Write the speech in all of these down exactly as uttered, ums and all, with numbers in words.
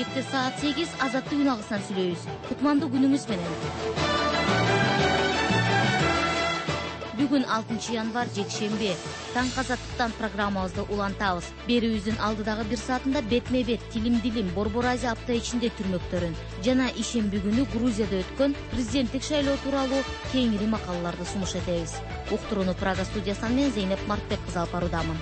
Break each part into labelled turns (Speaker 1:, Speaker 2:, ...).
Speaker 1: келечекте саат сегиз азаттык үн агысынан сүйлөйбүз. Кутмандуу күнүңүз менен. Бүгүн алтынчы январь жекшемби. Таң азаттыктан программабызды улантабыз. Берүүбүздүн алдыдагы бир саатында бетме-бет тилим-дилим Борбор Азия апта ичинде түрмөктөрүн жана ишемби күнү Грузияда өткөн президенттик шайлоо тууралуу кеңири макалаларды сунуш этебиз. Уктурууну Прага студиясынан мен Зейнеп Мартбек кызы алып баруудамын.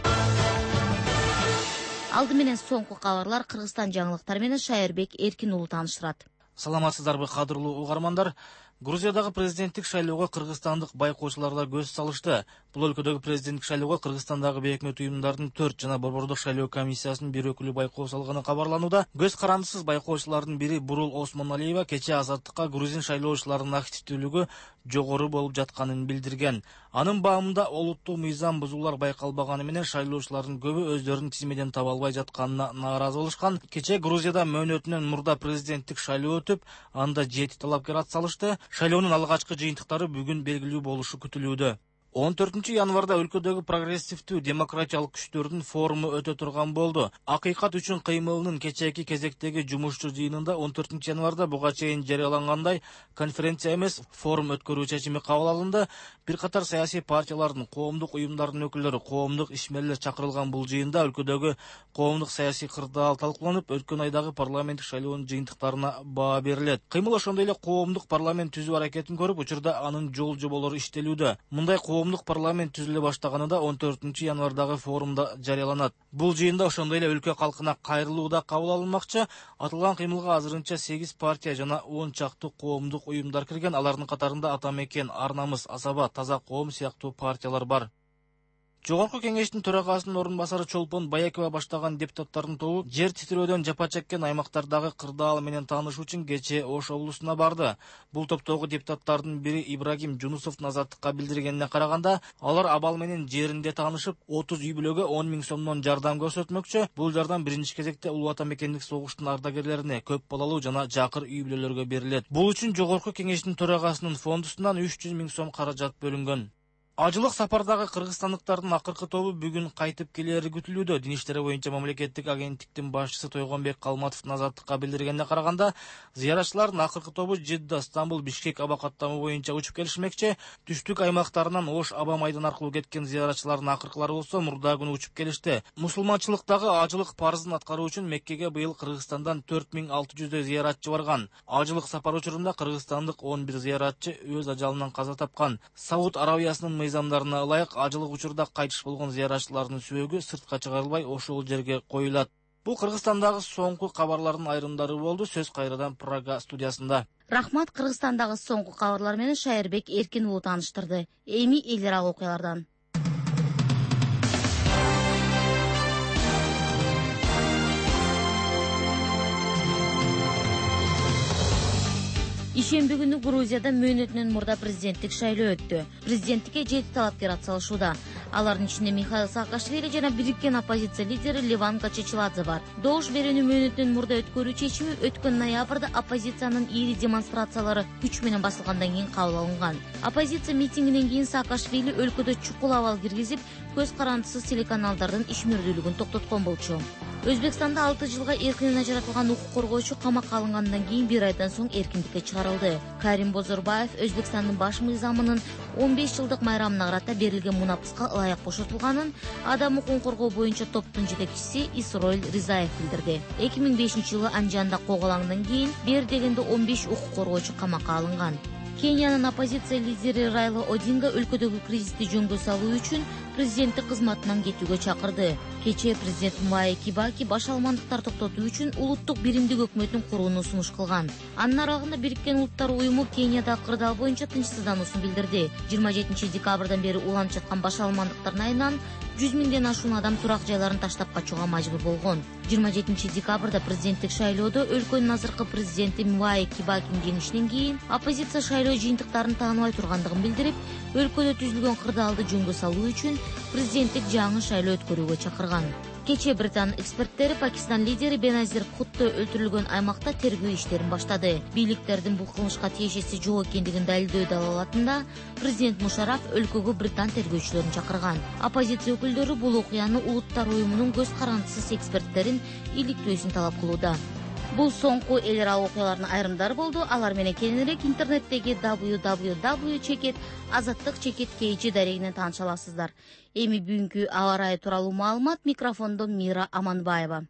Speaker 1: Алды менен соңку кабарлар Кыргызстан жаңылыктары менен Шайырбек Эркин уулу тааныштырат.
Speaker 2: Саламатсыздарбы, кадырлуу угармандар. Грузиядагы президенттик шайлоого кыргызстандык байкоочулар көз салышты. Бул өлкөдөгү президенттик шайлоого Кыргызстандагы бейөкмөт уюмдардын төрт жана борбордук шайлоо комиссиясынын бир өкүлү байкоо салганы кабарланууда. Көз карандысыз байкоочулардын бири Бурул Осмоналиева кечээ азаттыкка грузин шайлоочуларынын активдүүлүгү жогору болуп жатканын билдирген. Анын баамында олуттук мыйзам бузуулар байкалбаганы менен шайлоочулардын көбү өздөрүнүн тизмеден таба албай жатканына нааразы болушкан. Кечээ Грузияда мөөнөтүнөн мурда президенттик шайлоо өтүп, анда жети талапкер ат салышты. Шайлоонун алгачкы жыйынтыктары бүгүн белгилүү болушу күтүлүүдө. он төртүнчү январда өлкөдөгү прогрессивдүү демократиялык күчтөрдүн форуму өтө турган болду. Акыйкат үчүн кыймылынын кечээки кезектеги жумушчу жыйынында он төртүнчү январда буга чейин жарыялангандай конференция эмес, форум өткөрүү чечими кабыл алынды. Бир катар саясий партиялардын, коомдук уюмдардын өкүлдөрү, коомдук ишмерлер чакырылган бул жыйында өлкөдөгү коомдук саясий кырдаал талкууланып, өткөн айдагы парламенттик шайлоонун жыйынтыктарына баа берилет. Кыймыл ошондой эле коомдук парламент түзүү аракетин көрүп, учурда анын жол жоболору иштелүүдө. Мындай коомдук парламент түзүлө баштаганында он төртүнчү январдагы форумда жарыяланат. Бул жыйында ошондой эле өлкө калкына кайрылуу да кабыл алынмакчы. Атылган кыймылга азырынча сегиз партия жана он чакты коомдук уюмдар кирген. Алардын катарында Ата Мекен, Ар намыс, Асаба, Таза коом сыяктуу партиялар бар. Жогорку кеңештин төрагасынын орун басары Чолпон Баякова баштаган депутаттардын тобу жер титирөөдөн жапа чеккен аймактардагы кырдаал менен таанышуу үчүн кечээ Ош облусуна барды. Бул топтогу депутаттардын бири Ибрагим Жунусовдун азаттыкка билдиргенине караганда, алар абал менен жеринде таанышып, отуз үй бүлөгө он миң сомдон жардам көрсөтмөкчү. Бул жардам биринчи кезекте Улуу Ата Мекендик согуштун ардагерлерине, көп балалуу жана жакыр үй бүлөлөргө берилет. Бул үчүн жогорку кеңештин төрагасынын фондусунан үч жүз миң сом каражат бөлүнгөн. Ажылык сапардагы кыргызстандыктардын акыркы тобу бүгүн кайтып келери күтүлүүдө. Дин иштери боюнча мамлекеттик агенттиктин башчысы Тойгонбек Калматовдун азаттыкка билдиргенине караганда, зыяратчылардын акыркы тобу Жидда, Стамбул, Бишкек аба каттамы боюнча учуп келишмекчи. Түштүк аймактарынан Ош аба майдан аркылуу кеткен зыяратчылардын акыркылары болсо мурда күнү учуп келишти. Мусулманчылыктагы ажылык парызын аткаруу үчүн Меккеге быйыл Кыргызстандан төрт миң алты жүздөй зыяратчы барган. Ажылык сапар учурунда кыргызстандык он бир зыяратчы өз ажалынан каза тапкан. Сауд Арабиясынын мыйзамдарына ылайык ажылык учурда кайтыш болгон зыяратчылардын сөөгү сыртка чыгарылбай ошол жерге коюлат. Бул Кыргызстандагы соңку кабарлардын айрымдары болду. Сөз кайрадан Прага студиясында.
Speaker 1: Рахмат. Кыргызстандагы соңку кабарлар менен Шайырбек Эркин уулу тааныштырды. Эми эл аралык окуялардан. Ишемби күнү Грузияда мөөнөтүнөн мурда президенттик шайлоо өттү. Президенттикке жети талапкер атсалышууда. Алардын ичинде Михаил Саакашвили жана бириккен оппозиция лидери Леван Качичиладзе бар. Добуш берүүнү мөөнөтүнөн мурда өткөрүү чечими өткөн ноябрда оппозициянын ири демонстрациялары күч менен басылгандан кийин кабыл алынган. Оппозиция митингинен кийин Саакашвили өлкөдө чукул абал киргизип, көз карандысыз телеканалдардын ишмердүүлүгүн токтоткон болчу. Өзбекстанда алты жылга эркинен ажыратылган укук коргоочу камакка алынгандан кийин бир айдан соң эркиндикке чыгарылды. Карим Бозорбаев Өзбекстандын баш мыйзамынын он беш жылдык майрамына карата берилген мунапыска ылайык бошотулганын адам укугун коргоо боюнча топтун жетекчиси Исроил Ризаев билдирди. эки миң бешинчи жылы Анжанда куугалаңдан кийин бир дегенде он беш укук коргоочу камакка алынган. Кениянын оппозиция лидери Райла Одинга өлкөдөгү кризисти жөнгө салуу үчүн президенттик кызматынан кетүүгө чакырды. Кечээ президент Mwai Kibaki баш алмандыктар токтотуу үчүн улуттук биримдик өкмөтүн курууну сунуш кылган. Анын арагында Бириккен Улуттар уюму Кенияда кырдаал боюнча тынчсыздануусун билдирди. жыйырма жетинчи декабрдан бери уланып жаткан баш алмандыктардын айынан жүз миңден ашуун адам турак жайларын таштап качууга мажбур болгон. жыйырма жетинчи декабрда президенттик шайлоодо өлкөнүн азыркы президенти Mwai Kibakинин жеңишинен кийин оппозиция шайлоо жыйынтыктарын тааныбай тургандыгын билдирип, өлкөдө түзүлгөн кырдаалды жөнгө салуу үчүн президенттик жаңы шайлоо өткөрүүгө чакырган. Кечээ Британ эксперттери Пакистан лидери Беназир Бхутто өлтүрүлгөн аймакта тергөө иштерин баштады. Бийликтердин бул кылмышка тиешеси жок экендигин далилдөө далалатында президент Мушараф өлкөгө Британ тергөөчүлөрүн чакырган. Оппозиция өкүлдөрү бул окуяны Улуттар уюмунун көз карандысыз эксперттерин иликтөөсүн талап кылууда. Бул соңку эл аралык окуялардын айрымдары болду. Алар менен кеңирээк интернеттеги дабл ю дабл ю дабл ю чекит азаттык чекит kg дарегинен тааныша аласыздар. Эми бүгүнкү аба ырайы тууралуу маалымат, микрофондо Мира Аманбаева.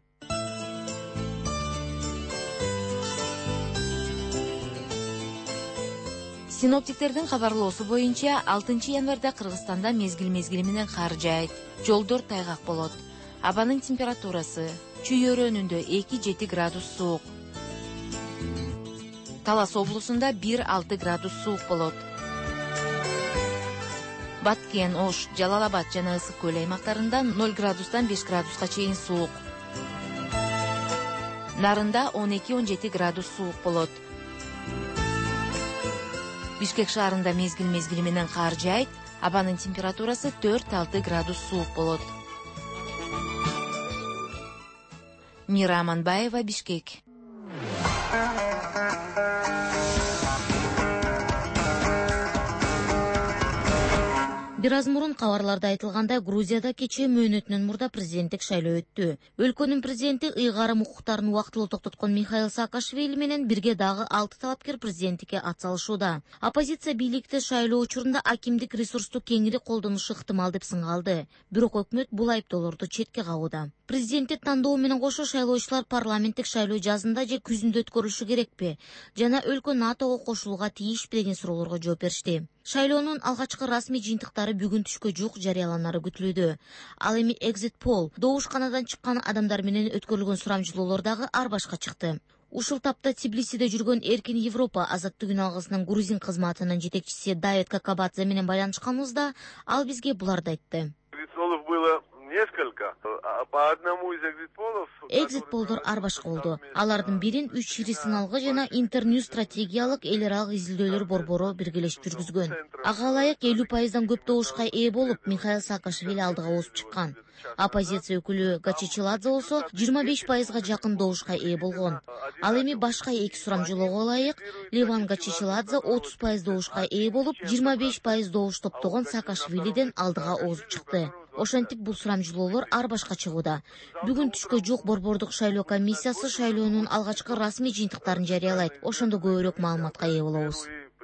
Speaker 3: Синоптиктердин кабарлоосу боюнча алтынчы январда Кыргызстанда мезгил мезгили менен кар жаайт, жолдор тайгак болот. Абанын температурасы Чүй-өрөөнүндө эки жети градус суук. Талас облусунда бир алты градус суук болот. Баткен, Ош, Жалал-Абад жана Ысык көл аймактарында ноль градустан беш градуска чейин суук. Нарында он эки он жети градус суук болот. Бишкек шаарында мезгил мезгили менен кар жаайт, абанын температурасы төрт алты градус суук болот. Мира Аманбаева, Бишкек.
Speaker 1: Бир аз мурун кабарларда айтылгандай, Грузияда кечээ мөөнөтүнөн мурда президенттик шайлоо өттү. Өлкөнүн президенти ыйгарым укуктарын убактылуу токтоткон Михаил Саакашвили менен бирге дагы алты талапкер президенттикке ат салышууда. Оппозиция бийликти шайлоо учурунда акимдик ресурсту кеңири колдонушу ыктымал деп сынгалды. Бирок өкмөт бул айыптоолорду четке кагууда. Президенттик тандоо менен кошо шайлоочулар парламенттик шайлоо жазында же күзүндө өткөрүлүшү керекпи жана өлкө НАТОго кошулууга тийишпи деген суроолорго жооп беришти. Шайлоонун алгачкы расмий жыйынтыктары бүгүн түшкө жук жарыяланары күтүлүүдө. Ал эми Exit Poll добушканадан чыккан адамдар менен өткөрүлгөн сурамжылоолор дагы ар башка чыкты. Ушул тапта Тбилисиде жүргөн Эркин Европа азаттык үн алгысынын грузин кызматынын жетекчиси Давид Какабадзе менен байланышканыбызда ал бизге буларды айтты.
Speaker 4: Несколько. По одному из экзит-полов...
Speaker 1: Экзит-полдор ар башка болду. Алардын бирин үч ири сыналгы жана Интерньюз стратегиялык эл аралык изилдөөлөр борбору биргелешип жүргүзгөн. Ага ылайык элүү пайыздан көп добушка ээ болуп, Михаил Саакашвили алдыга озуп чыккан. Оппозиция өкүлү Гачичиладзе болсо жыйырма беш пайызга жакын добушка ээ болгон. Ал эми башка эки сурамжылоого ылайык Леван Гачичиладзе отуз пайыз добушка ээ болуп, жыйырма беш пайыз добуш топтогон Саакашвилиден алдыга озуп чыкты. Ошентип бул сурамжылоолор ар башка чыгууда. Бүгүн түшкө жук борбордук шайлоо комиссиясы шайлоонун алгачкы расмий жыйынтыктарын жарыялайт. Ошондо көбүрөөк маалыматка ээ болобуз.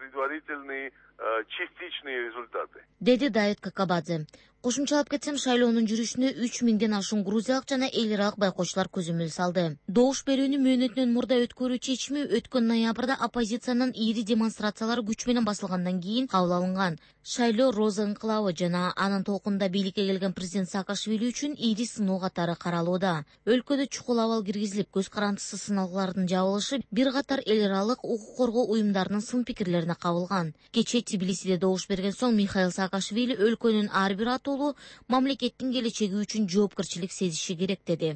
Speaker 4: Частичные результаты.
Speaker 1: Деди Давид Какабадзе. Кошумчалап кетсем, шайлоонун жүрүшүнө үч миңден ашуун грузиялык жана эл аралык байкоочулар көзөмөл салды. Добуш берүүнү мөөнөтүнөн мурда өткөрүү чечими өткөн ноябрда оппозициянын ири демонстрациялары күч менен басылгандан кийин кабыл алынган. Шайлоо Роза ыңкылабы жана анын толкунда бийликке келген президент Саакашвили үчүн ири сыноо катары каралууда. Өлкөдө чукул абал киргизилип, көз карандысы сыналгылардын жабылышы бир катар эл аралык укук коргоо уюмдарынын сын пикирлерине кабылган. Кечээ Тбилисиде добуш берген соң Михаил Саакашвили өлкөнүн ар бир атуулу мамлекеттин келечеги үчүн жоопкерчилик сезиши керек деди.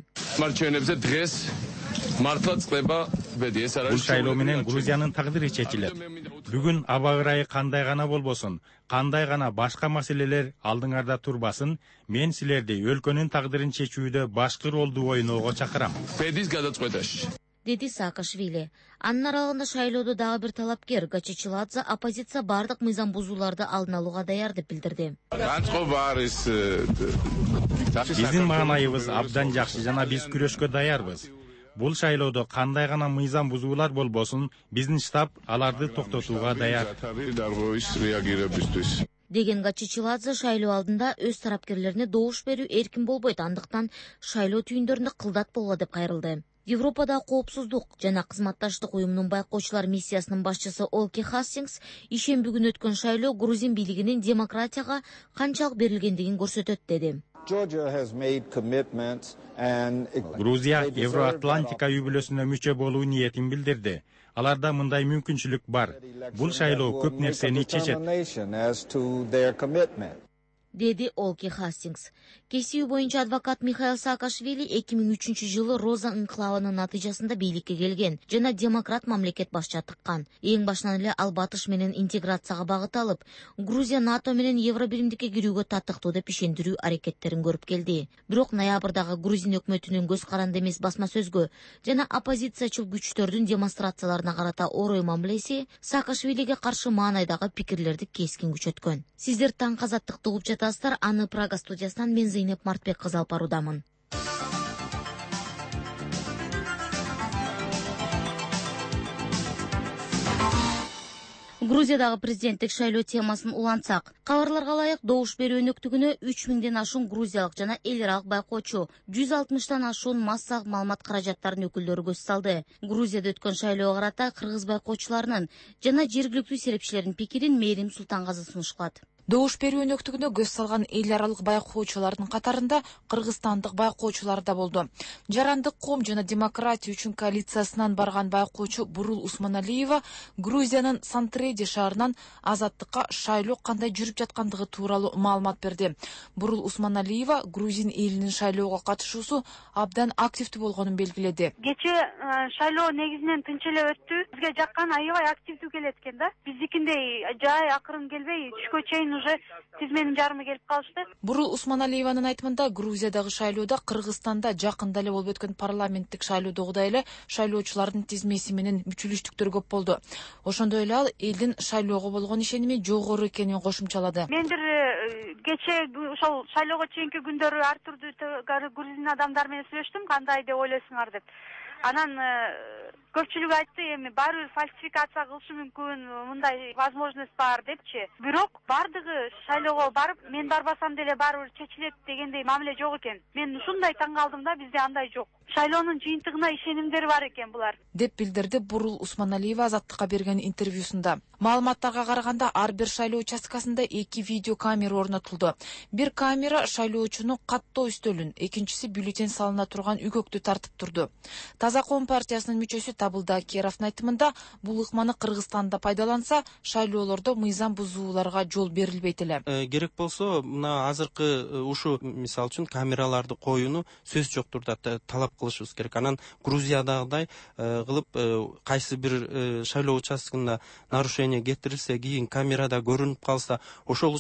Speaker 5: Бул шайлоо менен Грузиянын тагдыры чечилет. Бүгүн аба ырайы кандай гана болбосун, кандай гана башка маселелер алдыңарда турбасын, мен силерди өлкөнүн тагдырын чечүүдө башкы ролду ойноого чакырам.
Speaker 1: Деди Саакашвили. Анын аралыгында шайлоодо дагы бир талапкер Гачичиладзе оппозиция бардык мыйзам бузууларды алдын алууга даяр деп билдирди.
Speaker 5: Биздин маанайыбыз абдан жакшы жана биз күрөшкө даярбыз. Бул шайлоодо кандай гана мыйзам бузуулар болбосун, биздин штаб аларды токтотууга даяр.
Speaker 1: Деген Гачичиладзе шайлоо алдында өз тарапкерлерине добуш берүү эркин болбойт, андыктан шайлоо түйүндөрүндө кылдат болгула деп кайрылды. Европада коопсуздук жана кызматташтык уюмунун байкоочулар миссиясынын башчысы Олки Хастингс ишемби күнү өткөн шайлоо грузин бийлигинин демократияга канчалык берилгендигин көрсөтөт деди.
Speaker 5: Грузия Евроатлантика үй бүлөсүнө мүчө болуу ниетин билдирди. Аларда мындай мүмкүнчүлүк бар. Бул шайлоо көп нерсени чечет.
Speaker 1: Деди Олки Хастингс. Кесиби боюнча адвокат Михаил Саакашвили эки миң үчүнчү жылы Роза ыңкылабынын натыйжасында бийликке келген жана демократ мамлекет башчы тыккан. Эң башынан эле ал батыш менен интеграцияга багыт алып, Грузия НАТО менен Евробиримдикке кирүүгө татыктуу деп ишендирүү аракеттерин көрүп келди. Бирок ноябрдагы грузин өкмөтүнүн көз каранды эмес басма сөзгө жана оппозициячыл күчтөрдүн демонстрацияларына карата орой мамилеси Саакашвилиге каршы маанайдагы пикирлерди кескин күчөткөн. Сиздер таң азаттыкты угуп жатасыздар. Аны Прага студиясынан мен Зейнеп Мартбек кызы алып баруудамын. Грузиядагы президенттик шайлоо темасын улантсак, кабарларга ылайык добуш берүү өнөктүгүнө үч миңден ашуун грузиялык жана эл аралык байкоочу, жүз алтымыштан ашуун массалык маалымат каражаттарынын өкүлдөрү көз салды. Грузияда өткөн шайлоого карата кыргыз байкоочуларынын жана жергиликтүү серепчилердин пикирин Мээрим Султангазы сунушталат.
Speaker 3: Добуш берүү өнөктүгүнө көз салган эл аралык байкоочулардын катарында кыргызстандык байкоочулар да болду. Жарандык ком жана демократия үчүн коалициясынан барган байкоочу Бурул Усманалиева Грузиянын Сантреди шаарынан Азаттыкка шайлоо кандай жүрүп жаткандыгы тууралуу маалымат берди. Бурул Усманалиева грузин элинин шайлоого катышуусу абдан активдүү болгонун белгиледи.
Speaker 6: Кече шайлоо негизинен тынч эле өттү. Бизге жаккан аябай активдүү келет экен да. Биздикиндей жай акырын келбей, түшкө чейин уже тизменин жарымы келип калышты.
Speaker 3: Бурул Усманалиеванын айтымында Грузиядагы шайлоодо Кыргызстанда жакында эле болуп өткөн парламенттик шайлоодогудай эле шайлоочулардын тизмеси менен мүчүлүштүктөр көп болду. Ошондой эле ал элдин шайлоого болгон ишеними жогору экенин кошумчалады.
Speaker 6: Мен бир кече ошол шайлоого чейинки күндөрү ар түрдүү грузин адамдар менен сүйлөштүм, кандай деп ойлойсуңар деп. Анан көпчүлүгү айтты, эми баары бир фальсификация кылышы мүмкүн, мындай возможность бар депчи. Бирок бардыгы шайлоого барып, мен барбасам деле баары бир чечилет дегендей мамиле жок экен. Мен ушундай таң калдым да, бизде андай жок. Шайлоонун жыйынтыгына ишенимдери бар экен булар,
Speaker 3: деп билдирди Бурул Усманалиева Азаттыкка берген интервьюсунда. Маалыматтарга караганда ар бир шайлоо участкасында эки видео камера орнотулду. Бир камера шайлоочуну каттоо үстөлүн, экинчиси бюллетень салына турган үгөктү тартып турду. Таза коом партиясынын мүчөсү Табылда Акеровдун айтымында, бул ыкманы Кыргызстанда пайдаланса, шайлоолордо мыйзам бузууларга жол берилбейт эле.
Speaker 7: Керек болсо, мына азыркы ушу мисалы үчүн камераларды коюуну сөз жоктур да талап кылышыбыз керек. Анан Грузиядагыдай кылып кайсы бир шайлоо участкында нарушение кетирилсе, кийин камерада көрүнүп калса, ошол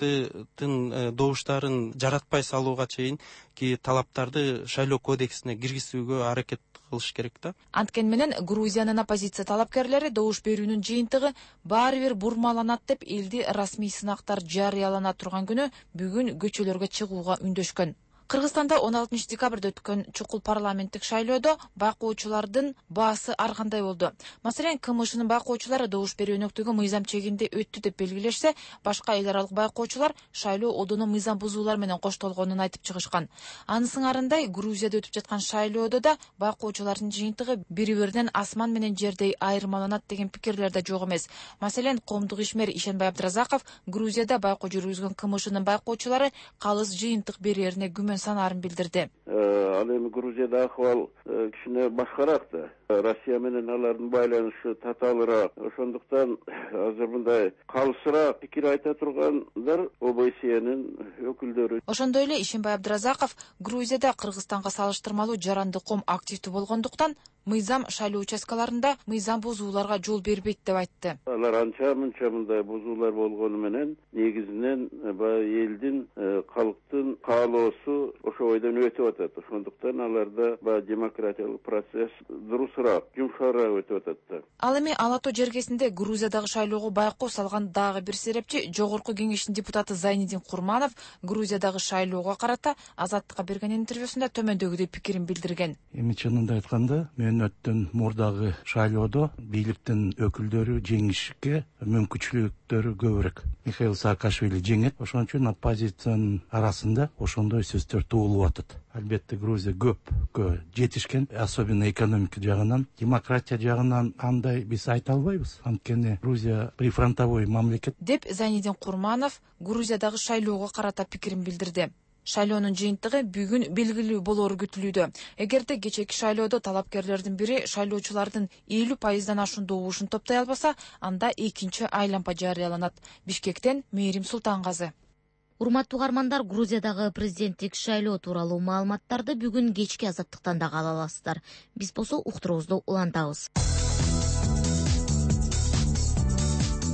Speaker 7: участкынын добуштарын жаратпай салууга чейин ки талаптарды шайлоо кодексине киргизүүгө аракет кылыш керек да.
Speaker 3: Анткени менен Грузиянын оппозиция талапкерлери добуш берүүнүн жыйынтыгы баары бир бурмаланат деп элди расмий сынактар жарыялана турган күнү бүгүн көчөлөргө чыгууга үндөшкөн. Кыргызстанда он алтынчы декабрда өткөн чукул парламенттик шайлоодо байкоочулардын баасы ар кандай болду. Маселен, КМШнын байкоочулары добуш берүү өнөктүгү мыйзам чегинде өттү деп белгилешсе, башка эл аралык байкоочулар шайлоо одону мыйзам бузуулар менен коштолгонун айтып чыгышкан. Анын сыңарындай, Грузияда өтүп жаткан шайлоодо да байкоочулардын жыйынтыгы бири-биринен асман менен жердей айырмаланат деген пикирлер да жок эмес. Маселен, коомдук ишмер Ишенбай Абдыразаков Грузияда байкоо жүргүзгөн КМШнын байкоочулары калыс жыйынтык берерине күмөн санаарын билдирди.
Speaker 8: Ал эми Грузияда акыбал кичине башкараак да. Россия менен алардын байланышы татаалыраак. Ошондуктан азыр мындай калысыраак пикир айта тургандар ОБСЕнин өкүлдөрү.
Speaker 3: Ошондой эле Ишенбай Абдыразаков Грузияда Кыргызстанга салыштырмалуу жарандык ком активдүү болгондуктан мыйзам шайлоо участкаларында мыйзам бузууларга жол бербейт деп айтты.
Speaker 8: Алар анча мынча мындай бузуулар болгону менен негизинен баягы элдин, калктын каалоосу ошо бойдон өтүп атат. Ошондуктан аларда баягы демократиялык процесс дурусураак, жумшаараак өтүп атат да.
Speaker 3: Ал эми Алато жергесинде Грузиядагы шайлоого байкоо салган дагы бир серепчи Жогорку кеңештин депутаты Зайнидин Курманов Грузиядагы шайлоого карата Азаттыкка берген интервьюсунда төмөндөгүдөй пикирин билдирген.
Speaker 9: Эми чынында айтканда, мен өттөн мурдагы шайлоодо бийликтин өкүлдөрү жеңишке мүмкүнчүлүктөрү көбүрөөк. Михаил Саакашвили жеңет, ошон үчүн оппозициянын арасында ошондой сөздөр туулуп атат. Албетте Грузия көпкө жетишкен, особенно экономика жагынан, демократия жагынан андай биз айта албайбыз. Анткени Грузия прифронтовой мамлекет.
Speaker 3: Деп Зайнидин Курманов Грузиядагы шайлоого карата пикирин билдирди. Шайлоонун жыйынтыгы бүгүн белгилүү болору күтүлүүдө. Эгерде кечеки шайлоодо талапкерлердин бири шайлоочулардын элүү пайыздан ашуун добушун топтой албаса, анда экинчи айлампа жарыяланат. Бишкектен Мээрим Султангазы.
Speaker 1: Урматтуу угармандар, Грузиядагы президенттик шайлоо тууралуу маалыматтарды бүгүн кечки Азаттыктан дагы ала аласыздар. Биз болсо уктуруубузду улантабыз.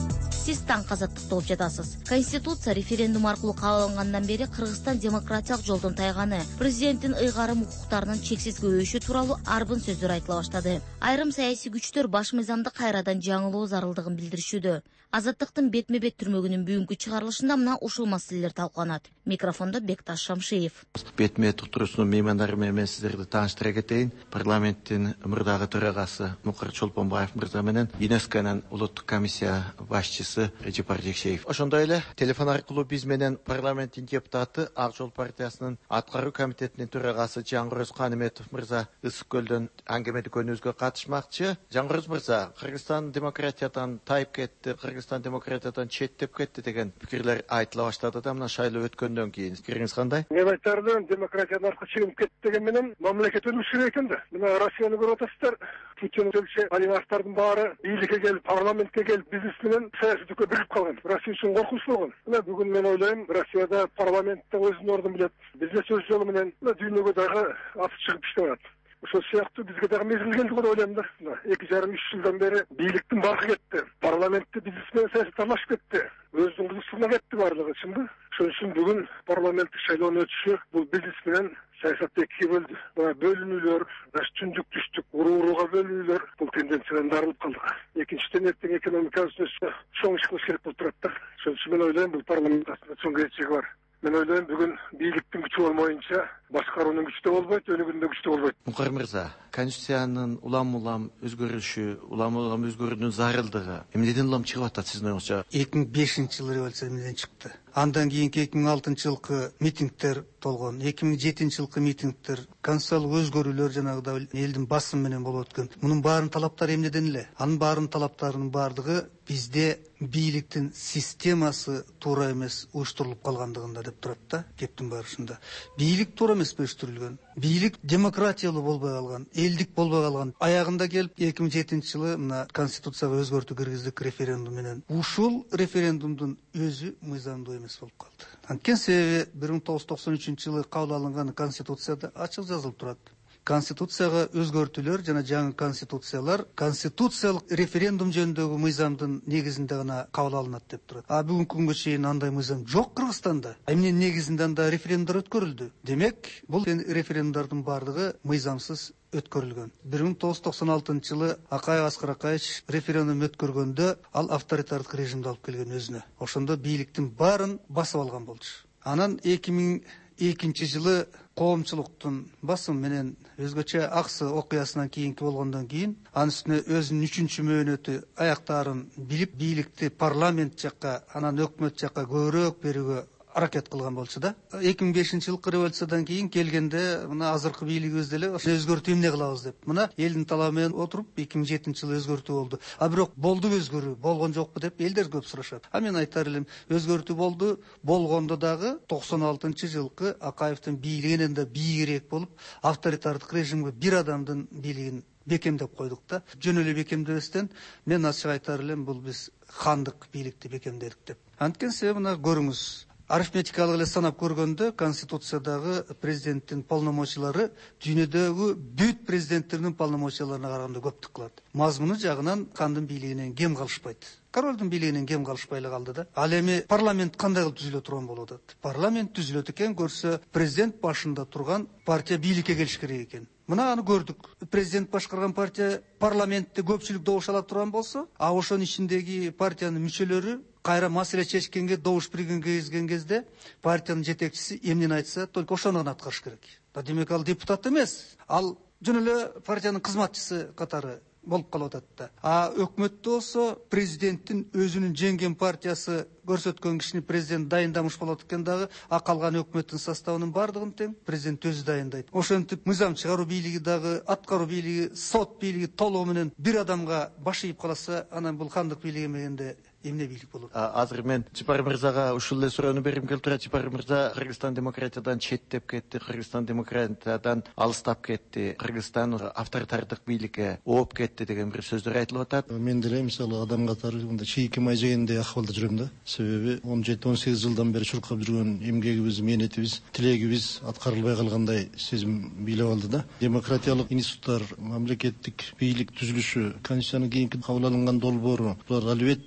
Speaker 1: сиз таң казаттыкта болуп жатасыз. Конституция референдум аркылуу кабыл алынгандан бери Кыргызстан демократиялык жолдон тайганы, президенттин ыйгарым укуктарынын чексиз көбөйүшү тууралуу арбын сөздөр айтыла баштады. Айрым саясий күчтөр баш мыйзамды кайрадан жаңылоо зарылдыгын билдиришүүдө. Азаттыктын бетме-бет түрмөгүнүн бүгүнкү чыгарылышында мына ушул маселелер талкууланат. Микрофондо Бекташ Шамшиев.
Speaker 10: Бетме-бет турусунун меймандары менен сиздерди тааныштыра кетейин. Парламенттин мурдагы төрагасы Мукар Чолпонбаев мырза менен ЮНЕСКОнун улуттук комиссия башчысы Режип Ардекшеев. Ошондой эле телефон аркылуу биз менен парламенттин депутаты Ак Жол партиясынын аткаруу комитетинин төрагасы Жаңгырөз Каныметов мырза ысык көлдөн аңгеме дүкөнүбүзгө катышмакчы. Жаңгырөз мырза, Кыргызстан демократиядан тайып кетти, Кыргызстан демократиядан четтеп кетти деген пикирлер айтыла баштады да мына шайлоо өткөндөн кийин. Пикириңиз кандай?
Speaker 11: Мен айтардым, демократиядан артка чыгып кетти деген менен мамлекет өнүгүш керек экен да. Мына Россияны көрүп атасыздар. Путин өлчө олигархтардын баары бийликке келип, парламентке келип, бизнес менен саясатка бирип калган. Россия үчүн коркунуч болгон. Мына бүгүн мен ойлойм, Россияда парламентте өзүнүн ордун билет. Бизнес өз жолу менен дүйнөгө дагы аты чыгып иштеп атат. Ошол сыяктуу бизге дагы мезгил келди деп ойлойм да. эки жарым үч жылдан бери бийликтин баркы кетти. Парламентте бизнес менен саясат аралашып кетти. Өзүнүн кызыкчылыгына кетти баардыгы, чынбы? Ошон үчүн бүгүн парламенттик шайлоонун өтүшү бул бизнес менен саясатты экиге бөлдү. Мына бөлүнүүлөр, түндүк түштүк, уруу-урууга бөлүнүүлөр бул тенденциядан дарылып калдык. Экинчиден эртең экономикабыз өссө чоң иш кылыш керек болуп турат да. Ошон үчүн мен ойлойм, бул парламент астында чоң келечеги бар. Мен ойлойм, бүгүн бийликтин күчү болмоюнча башкаруунун күчү да болбойт, өнүгүүнүн күчү да болбойт.
Speaker 10: Мукар мырза, Конституциянын улам-улам өзгөрүшү, улам-улам өзгөрүүнүн зарылдыгы эмнеден улам чыгып атат сиздин оюңузча?
Speaker 12: эки миң бешинчи жылы революция эмнеден чыкты? Андан кийинки эки миң алтынчы жылкы митингдер болгон, эки миң жетинчи жылкы митингдер, конституциялык өзгөрүүлөр жанагыдай элдин басымы менен болуп өткөн. Мунун баарынын талаптары эмнеден эле? Анын баарынын талаптарынын баардыгы бизде бийликтин системасы туура эмес уюштурулуп калгандыгында деп турат да, кептин барышында. Бийлик туура эмес уюштурулган. Бийлик демократиялуу болбой калган, элдик болбой калган. Аягында келип эки миң жетинчи жылы мына конституцияга өзгөртүү киргиздик референдум менен. Ушул референдумдун өзү мыйзамдуу эмес болуп калды. Анткени себеби бир миң тогуз жүз токсон үчүнчү жылы кабыл алынган конституцияда ачык жазылып турат. Конституцияга өзгөртүүлөр жана жаңы конституциялар конституциялык референдум жөнүндөгү мыйзамдын негизинде гана кабыл алынат деп турат. А бүгүнкү күнгө чейин андай мыйзам жок Кыргызстанда. Эмненин негизинде анда референдумдар өткөрүлдү. Демек, бул референдумдардын баардыгы мыйзамсыз өткөрүлгөн. бир миң тогуз жүз токсон алтынчы жылы Акаев Аскар Акаевич референдум өткөргөндө ал авторитардык режимди алып келген өзүнө. Ошондо бийликтин баарын басып алган болчу. Анан эки миң экинчи жылы коомчулуктун басым менен өзгөчө аксы окуясынан кийинки болгондон кийин анын үстүнө өзүнүн үчүнчү мөөнөтү аяктаарын билип, бийликти парламент жакка, анан өкмөт жакка көбүрөөк берүүгө аракет кылган болчу да. эки миң бешинчи жылкы революциядан кийин келгенде мына азыркы бийлигибиз деле өзгөртүү эмне кылабыз деп. Мына элдин талабы менен отуруп эки миң жетинчи жылы өзгөртүү болду. А бирок болду өзгөрүү, болгон жокпу деп элдер көп сурашат. А мен айтар элем, өзгөртүү болду, болгондо дагы токсон алтынчы жылкы Акаевдин бийлигинен да бийигирээк болуп, авторитардык режимге бир адамдын бийлигин бекемдеп койдук да. Жөн эле бекемдебестен мен ачык айтар элем, бул биз хандык бийликти бекемдедик деп. Анткени себеби мына көрүңүз, арифметикалык эле санап көргөндө конституциядагы президенттин полномочиялары дүйнөдөгү бүт президенттердин полномочияларына караганда көптүк кылат. Мазмуну жагынан хандын бийлигинен кем калышпайт. Королдун бийлигинен кем калышпай эле калды да. Ал эми парламент кандай кылып түзүлө турган болуп атат? Парламент түзүлөт экен, көрсө президент башында турган партия бийликке келиш керек экен. Мына аны көрдүк. Президент башкарган партия парламентте көпчүлүк добуш ала турган болсо, а ошонун ичиндеги партиянын мүчөлөрү кайра маселе чечкенге, добуш берген кезген кезде партиянын жетекчиси эмнени айтса, только ошону гана аткарыш керек. Да демек ал депутат эмес. Ал жөн эле партиянын кызматчысы катары болуп калып атат да. А өкмөттө болсо президенттин өзүнүн жеңген партиясы көрсөткөн кишини президент дайындамыш болот экен дагы, а калган өкмөттүн составынын баардыгын тең президент өзү дайындайт. Ошентип мыйзам чыгаруу бийлиги дагы, аткаруу бийлиги, сот бийлиги толугу менен бир адамга баш ийип калса, анан бул хандык бийлиги эмегенде эмне бийлик болот?
Speaker 10: Азыр мен Жапар мырзага ушул эле суроону берим келип турат. Жапар мырза, Кыргызстан демократиядан четтеп кетти, Кыргызстан демократиядан алыстап кетти, Кыргызстан авторитардык бийликке ооп кетти деген бир сөздөр айтылып атат.
Speaker 13: Мен деле мисалы адам катары мындай чийки май жегендей акыбалда жүрөм да. Себеби он жети он сегиз жылдан бери чуркап жүргөн эмгегибиз, мээнетибиз, тилегибиз аткарылбай калгандай сезим бийлеп алды да. Демократиялык институттар, мамлекеттик бийлик түзүлүшү, конституциянын кийинки кабыл алынган долбоору, булар албетте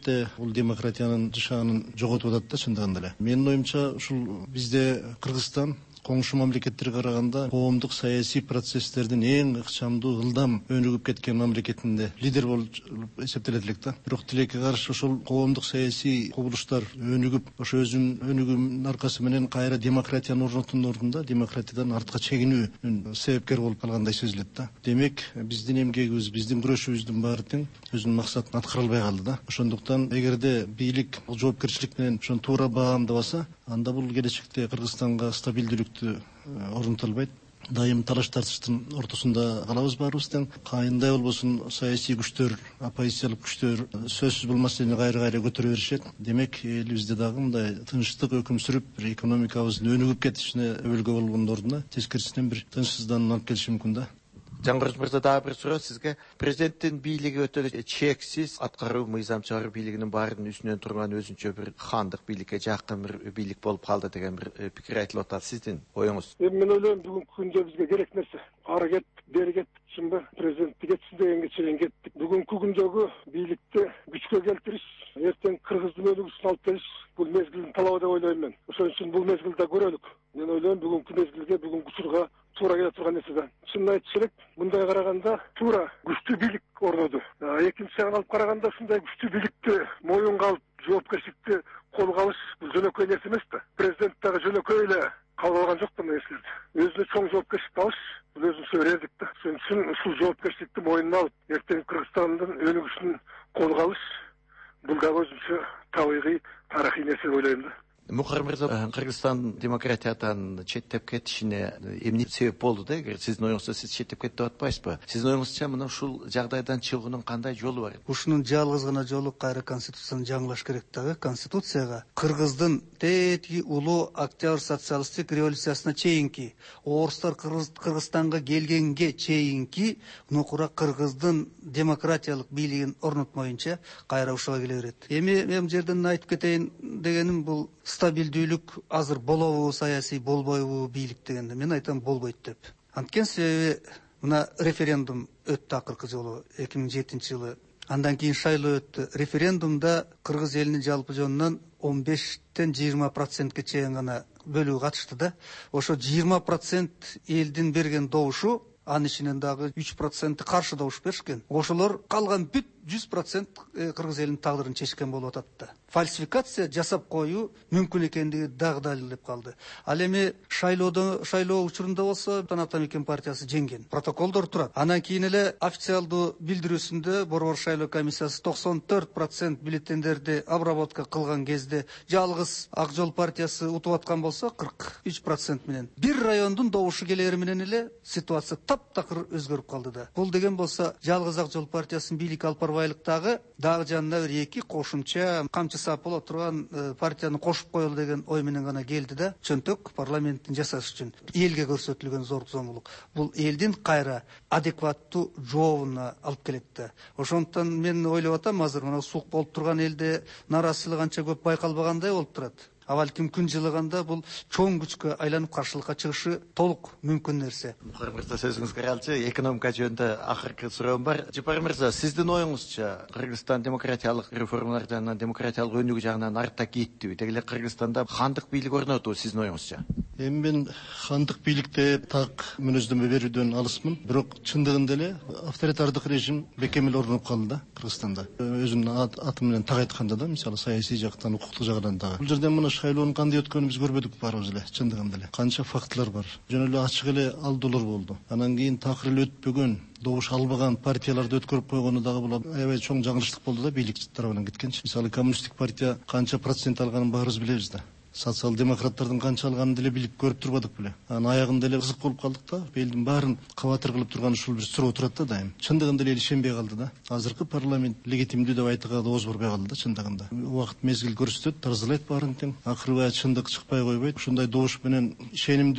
Speaker 13: бул демократиянын жашаанын жоготуп атат да чындыгында эле. Менин оюмча ушул бизде Кыргызстан коңшу мамлекеттерге караганда коомдук саясий процесстердин эң ыкчамдуу ылдам өнүгүп кеткен мамлекетинде лидер болуп эсептелет элек да. Бирок тилекке каршы ошол коомдук саясий кубулуштар өнүгүп, ошо өзүнүн өнүгүүнүн аркасы менен кайра демократияны орнотуунун ордунда демократиядан артка чегинүүнүн себепкери болуп калгандай сезилет да. Демек, биздин эмгегибиз, биздин күрөшүбүздүн баары тең өзүнүн максатын аткара албай калды да. Ошондуктан эгерде бийлик жоопкерчилик менен ошону туура баамдабаса, анда бул келечекте Кыргызстанга стабилдүүлүктү орното албайт. Дайым талаш тартыштын ортосунда калабыз баарыбыз тең. Кайындай болбосун саясий күчтөр, оппозициялык күчтөр сөзсүз бул маселени кайра кайра көтөрө беришет. Демек, элибизде дагы мындай тынчтык өкүм сүрүп, бир экономикабыздын өнүгүп кетишине өбөлгө болгондун ордуна тескерисинен бир тынчсыздануу алып келиши мүмкүн да.
Speaker 10: Жаңгырыш мырза, дагы бир суроо сизге. Президенттин бийлиги өтө чексиз, аткаруу мыйзам чыгаруу бийлигинин баарынын үстүнөн турган өзүнчө бир хандык бийликке жакын бир бийлик болуп калды деген бир пикир айтылып атат. Сиздин оюңуз?
Speaker 11: Эми мен ойлойм, бүгүнкү күндө бизге керек нерсе ары кеттик, бери кеттик, чынбы? Президентти кетсин дегенге чейин кеттик. Бүгүнкү күндөгү бийликти күчкө келтириш, эртең Кыргыздын өнүгүүсүн алып келиш бул мезгилдин талабы деп ойлойм мен. Ошон үчүн бул мезгилде көрөлүк. Мен ойлойм, бүгүнкү мезгилге, бүгүнкү учурга туура келе турган нерсе да. Чынын айтыш керек, мындай караганда туура күчтүү бийлик орноду. Экинчи жагын алып караганда ушундай күчтүү бийликти моюнга алып, жоопкерчиликти колго алыш бул жөнөкөй нерсе эмес да. Президент дагы жөнөкөй эле кабыл алган жок да мезгилди. Өзүнө чоң жоопкерчиликти алыш бул өзүнчө эрдик да. Ошон үчүн ушул жоопкерчиликти мойнуна алып, эртең Кыргызстандын өнүгүшүн колго алыш бул дагы өзүнчө табигый, тарыхый нерсе деп ойлойм да.
Speaker 10: Мухар мырза, Кыргызстан демократиядан четтеп кетишине эмне себеп болду да? Эгер сиздин оюңузда сиз четтеп кетти деп атпайсызбы? Сиздин оюңузча мына ушул жагдайдан чыгуунун кандай жолу бар?
Speaker 12: Ушунун жалгыз гана жолу кайра конституцияны жаңылаш керек дагы. Конституцияга Кыргыздын тетиги улуу Октябрь социалисттик революциясына чейинки, орустар Кыргызстанга келгенге чейинки нукура Кыргыздын демократиялык бийлигин орнотмоюнча кайра ушуга келе берет. Эми мен жерден айтып кетейин дегеним бул стабилдүүлүк азыр болобу, саясий болбойбу бийлик дегенде мен айтам болбойт деп. Анткени себеби мына референдум өттү акыркы жолу эки миң жетинчи жылы. Андан кийин шайлоо өттү. Референдумда Кыргыз элинин жалпы жонунан он бештен жыйырма процентке чейин гана бөлүгү катышты да. Ошо жыйырма процент элдин берген добушу, анын ичинен дагы үч проценти каршы добуш беришкен. Ошолор калган бүт жүз процент Кыргыз элинин тагдырын чечкен болуп атат да. Фальсификация жасап коюу мүмкүн экендиги дагы далилдеп калды. Ал эми шайлоодо, шайлоо учурунда болсо Атамекен партиясы жеңген. Протоколдор турат. Анан кийин эле официалдуу билдирүүсүндө Борбор шайлоо комиссиясы токсон төрт процент бюллетендерди обработка кылган кезде жалгыз Ак Жол партиясы утуп аткан болсо кырк үч процент менен. Бир райондун добушу келери менен эле ситуация таптакыр өзгөрүп калды да. Бул деген болсо жалгыз Ак Жол партиясынын бийлик алып барбайлыктагы дагы жанына бир эки кошумча камчы сап боло турган партияны кошуп коелу деген ой менен гана келди да. Чөнтөк парламенттин жасаш үчүн элге көрсөтүлгөн зор зомбулук. Бул элдин кайра адекваттуу жообуна алып келет да. Ошондуктан мен ойлоп атам, азыр мына сук болуп турган элде нааразычылык анча көп байкалбагандай болуп турат. А балким күн жылыганда бул чоң күчкө айланып каршылыкка чыгышы толук мүмкүн нерсе.
Speaker 10: Мухар мырза, сөзүңүзгө калчы, экономика жөнүндө акыркы суроом бар. Жапар мырза, сиздин оюңузча Кыргызстан демократиялык реформалар жагынан, демократиялык өнүгүү жагынан артта кеттиби? Деги эле Кыргызстанда хандык бийлик орнотуу сиздин оюңузча?
Speaker 13: Эми мен хандык бийликте так мүнөздөмө берүүдөн алысмын. Бирок чындыгында эле авторитардык режим бекемел орноп калды да Кыргызстанда. Өзүнүн аты менен так айтканда да, мисалы саясий жактан, укуктук жагынан да. Бул жерден мына шайлоонун кандай өткөнүн биз көрбөдүк баарыбыз эле, чындыгында эле. Канча фактылар бар. Жөн эле ачык эле алдоолор болду. Анан кийин такыр эле өтпөгөн, добуш албаган партияларды өткөрүп койгону дагы бул аябай чоң жаңылыштык болду да бийлик тарабынан кеткенчи. Мисалы коммунисттик партия канча процент алганын баарыбыз билебиз да. Социал-демократтардын канча алганын деле билип көрүп турбадык беле. Анан аягында эле кызык болуп калдык да. Элдин баарын кабатыр кылып турган ушул бир суроо турат да дайым. Чындыгында эле ишенбей калды да. Азыркы парламент легитимдүү деп айтууга да ооз бурбай калды да чындыгында. Убакыт мезгил көрсөтөт, таразалайт баарын тең. Акырбай чындык чыкпай койбойт. Ушундай добуш менен ишенимдүү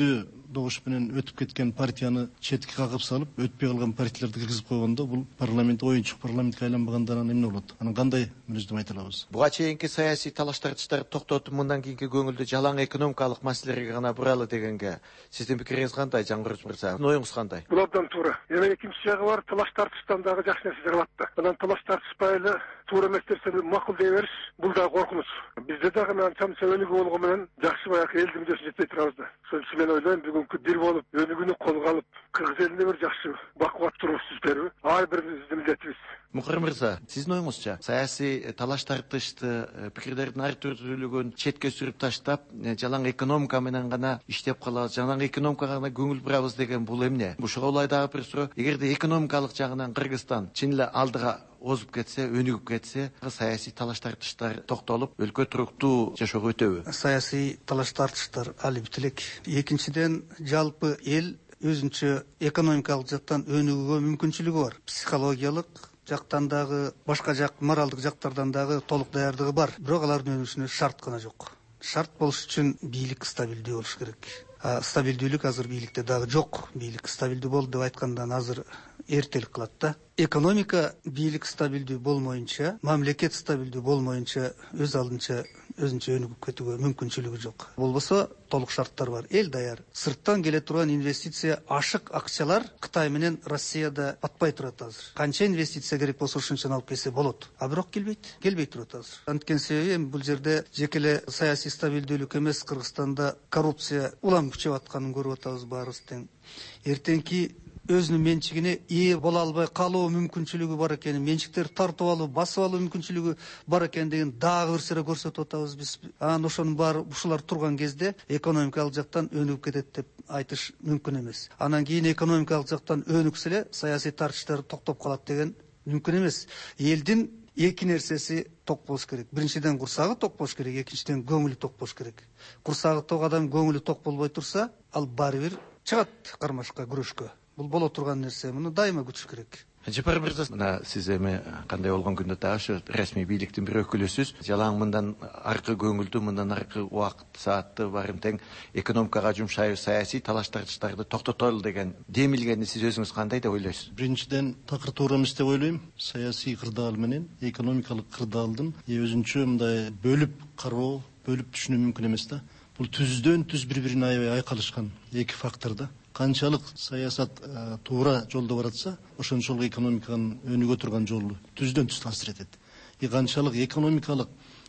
Speaker 13: добуш менен өтүп кеткен партияны четке кагып салып, өтпөй калган партияларды киргизип койгондо бул парламент оюнчук парламентке айланбагандан анан эмне болот? Анан кандай мүнөздөмө айта алабыз?
Speaker 10: Буга чейинки саясий талаш тартыштар токтотуп, мындан кийинки көңүлдү жалаң экономикалык маселелерге гана буралы дегенге сиздин пикириңиз кандай, Жаңгырыз мырза? Оюңуз кандай?
Speaker 11: Бул абдан туура. Эми экинчи жагы бар, талаш тартыштан дагы жакшы нерсе чыгып атты. Анан талаш тартышпай эле туура эмес нерсени макул дей бериш, бул да коркунуч. Бизде дагы мына чамча өнүгүү болгону менен жакшы баягы элдин мүддөсүн жетпей турабыз да. Ошон үчүн мен ойлойм, бүгүнкү бир болуп өнүгүүнү колго алып, кыргыз элине бир жакшы бакубат туруш түзүп ар бириңиздин милдетибиз.
Speaker 10: Мукар мырза, сиздин оюңузча, саясий талаш тартышты, пикирлердин ар түрдүүлүгүн четке сүрүп таштап, жалаң экономика менен гана иштеп калабыз, жалаң экономикага гана көңүл бурабыз деген бул эмне? Ушуга улай дагы бир суроо, эгерде экономикалык жагынан Кыргызстан чын эле алдыга озуп кетсе, өнүгүп кетсе, саясий талаш тартыштар токтолуп, өлкө туруктуу жашоого өтөбү?
Speaker 12: Саясий талаш тартыштар али бүт элек. Экинчиден, жалпы эл өзүнчө экономикалык жактан өнүгүүгө мүмкүнчүлүгү бар. Психологиялык жактан дагы, башка жак моралдык жактардан дагы толук даярдыгы бар. Бирок алардын өнүгүшүнө шарт гана жок. Шарт болуш үчүн бийлик стабилдүү болуш керек. А стабилдүүлүк азыр бийликте дагы жок. Бийлик стабилдүү болду деп айткандан азыр эртелик кылат да. Экономика бийлик стабилдүү болмоюнча, мамлекет стабилдүү болмоюнча өз алдынча өзүнчө өнүгүп кетүүгө мүмкүнчүлүгү жок. Болбосо толук шарттар бар. Эл даяр. Сырттан келе турган инвестиция, ашык акчалар Кытай менен Россияда батпай турат азыр. Канча инвестиция керек болсо ошончон алып келсе болот. А бирок келбейт. Келбей турат азыр. Анткени себеби эми бул жерде жеке эле саясий стабилдүүлүк эмес, Кыргызстанда коррупция улам күчөп атканын көрүп атабыз баарыбыз тең. Эртеңки өзүнүн менчигине ээ боло албай калуу мүмкүнчүлүгү бар экенин, менчиктерди тартып алуу, басып алуу мүмкүнчүлүгү бар экен деген дагы бир сыра көрсөтүп атабыз биз. Анан ошонун баары ушулар турган кезде экономикалык жактан өнүгүп кетет деп айтыш мүмкүн эмес. Анан кийин экономикалык жактан өнүксө эле саясий тартыштар токтоп калат деген мүмкүн эмес. Элдин эки нерсеси ток болуш керек. Биринчиден курсагы ток болуш керек, экинчиден көңүлү ток болуш керек. Курсагы ток адам көңүлү ток болбой турса, ал баары бир чыгат кармашка, күрөшкө. Бул боло турган нерсе, муну дайыма күтүш керек.
Speaker 10: Жапар мырза, мына сиз эми кандай болгон күндө дагы ушу расмий бийликтин бир өкүлүсүз. Жалаң мындан аркы көңүлдү, мындан аркы убакыт, саатты барын тең экономикага жумшайбыз, саясий талаш тартыштарды токтотолу деген демилгенди сиз өзүңүз кандай деп ойлойсуз?
Speaker 13: Биринчиден такыр туура эмес деп ойлойм. Саясий кырдаал менен экономикалык кырдаалдын өзүнчө мындай бөлүп кароо, бөлүп түшүнүү мүмкүн эмес да. Бул түздөн түз бири-бирине аябай айкалышкан эки фактор да. Канчалык саясат туура жолдо баратса, ошончолук экономиканын өнүгө турган жолу түздөн түз таасир этет. И канчалык экономикалык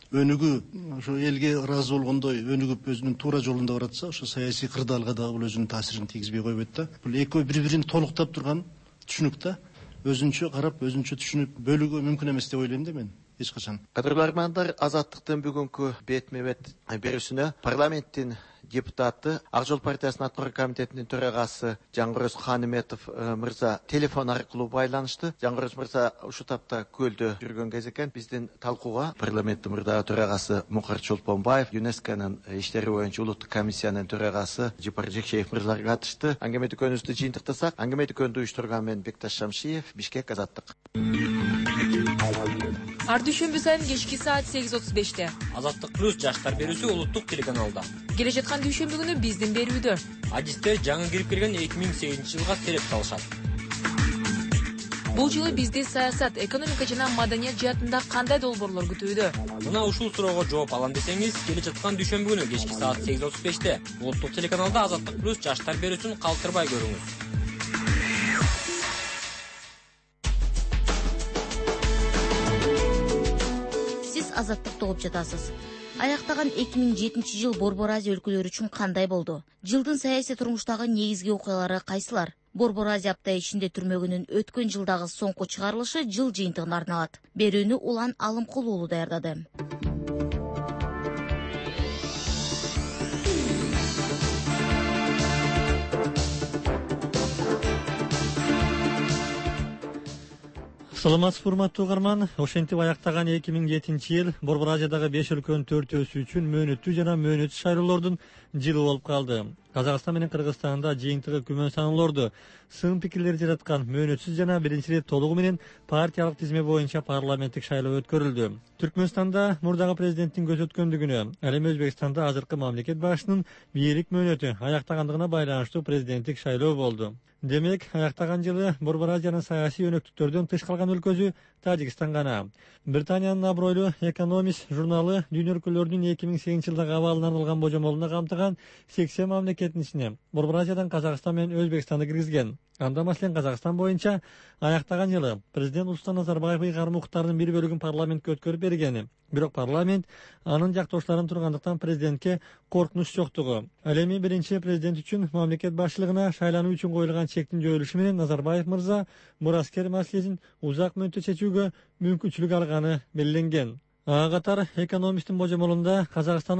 Speaker 13: өнүгүү ошо элге ыраазы болгондой өнүгүп өзүнүн туура жолунда баратса, ошо саясий кырдаалга дагы бул өзүнүн таасирин тийгизбей койбойт да. Бул экөө бири-бирин толуктап турган түшүнүк да. Өзүнчө карап, өзүнчө түшүнүп бөлүүгө мүмкүн эмес деп ойлойм да мен. Эч качан.
Speaker 10: Кадырлуу армандар, Азаттыктын бүгүнкү бетме-бет берүүсүнө парламенттин депутаты, Ак Жол партиясынын аткаруу комитетинин төрагасы Жаңгырыз Ханиметов мырза телефон аркылуу байланышты. Жаңгырыз мырза ушу тапта көлдө жүргөн кез экен. Биздин талкууга парламенттин мурдагы төрагасы Мукар Чолпонбаев, ЮНЕСКОнун иштери боюнча улуттук комиссиянын төрагасы Жапар Жекшеев мырзалар катышты. Аңгеме дүкөнүбүздү жыйынтыктасак, аңгеме дүкөнүндө уюштурган мен Бекташ Шамшиев, Бишкек, Азаттык.
Speaker 14: Ар дүйшөмбү сайын кечки саат сегиз отуз беште
Speaker 15: Азаттык плюс жаштар берүүсү улуттук телеканалда.
Speaker 14: Келе жаткан дүйшөмбү күнү биздин берүүдө
Speaker 15: адистер жаңы кирип келген эки миң сегизинчи жылга сереп салышат.
Speaker 14: Бул жылы бизди саясат, экономика жана маданият жаатында кандай долбоорлор күтүүдө?
Speaker 15: Мына ушул суроого жооп алам десеңиз, келе жаткан дүйшөмбү күнү кечки саат сегиз отуз беште улуттук телеканалда Азаттык плюс жаштар берүүсүн калтырбай көрүңүз.
Speaker 1: Азаттыкты угуп жатасыз. Аяктаган эки миң жетинчи жыл Борбор Азия өлкөлөрү үчүн кандай болду? Жылдын саясий турмуштагы негизги окуялары кайсылар? Борбор Азия апта ичинде түрмөгүнүн өткөн жылдагы соңку чыгарылышы жыл жыйынтыгына арналат. Берүүнү Улан Алымкул уулу даярдады.
Speaker 16: Саламатсызбы урматтуу угарман, ошентип аяктаган эки миң жетинчи жыл Борбор Азиядагы беш өлкөнүн төртөөсү үчүн мөөнөттүү жана мөөнөтсүз шайлоолордун жылы болуп калды. Казакстан менен Кыргызстанда жыйынтыгы күмөн саналорду. Сын пикирлер жараткан мөөнөтсүз жана биринчи ирет толугу менен партиялык тизме боюнча парламенттик шайлоо өткөрүлдү. Түркмөнстанда мурдагы президенттин көз өткөндүгүнө, ал эми Өзбекстанда азыркы мамлекет башчынын бийлик мөөнөтү аяктагандыгына байланыштуу президенттик шайлоо болду. Демек, аяктаган жылы Борбор Азиянын саясий өнөктүктөрдөн тыш калган өлкөсү Тажикстан гана. Британиянын абройлуу Economist журналы дүйнө өлкөлөрүнүн эки миң сегизинчи жылдагы абалына арналган божомолуна камтыган сексен мамлекеттин ичине Борбор Азиядан Казакстан менен Өзбекстанды киргизген. Анда маселен Казакстан боюнча аяктаган жылы президент Нурсултан Назарбаев ыйгарым укуктарынын бир бөлүгүн парламентке өткөрүп бергени. Бирок парламент анын жактоошторун тургандыктан президентке коркунуч жоктугу. Ал эми биринчи президент үчүн мамлекет башчылыгына шайлануу үчүн коюлган чектин жоюлушу менен Назарбаев мырза мураскер маселесин узак мөөнөттө чечүүгө мүмкүнчүлүк алганы белгиленген. Ага катар Economist'ин божомолунда Казакстандын